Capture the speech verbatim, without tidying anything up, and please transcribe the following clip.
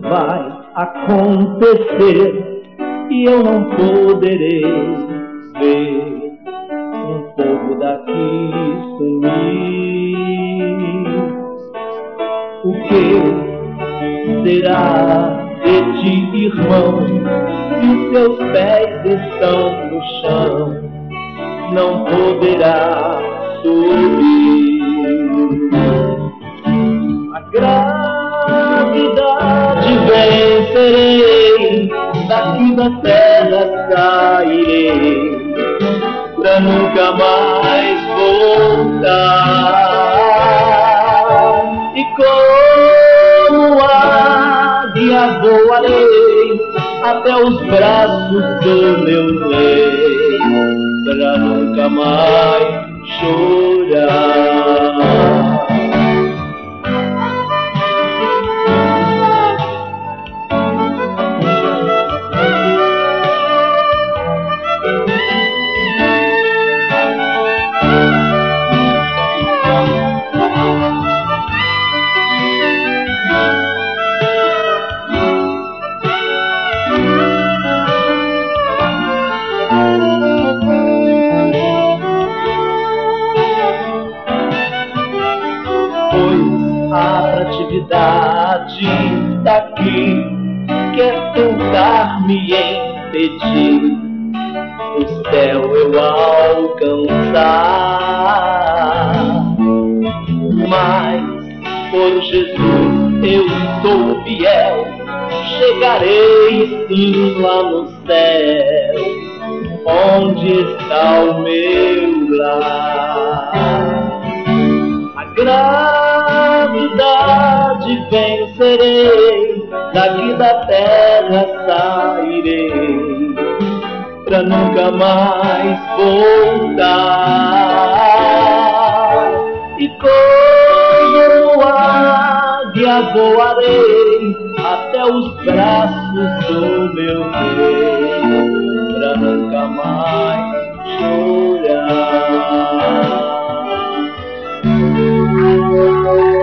vai acontecer e eu não poderei ver um pouco daqui sumir. O que será de ti, irmão, se seus pés estão no chão? Não poderá subir. A gravidade vencerei, daqui da terra sairei, pra nunca mais voltar. E como águia voarei até os braços do meu rei, pra nunca mais chorar. A atratividade daqui quer tentar me impedir o céu eu alcançar. Mas por Jesus eu sou fiel, chegarei sim lá no céu, onde está o meu lar. A gravidade vencerei, daqui da terra sairei, pra nunca mais voltar. E como águia voarei até os braços do meu rei, pra nunca mais chorar.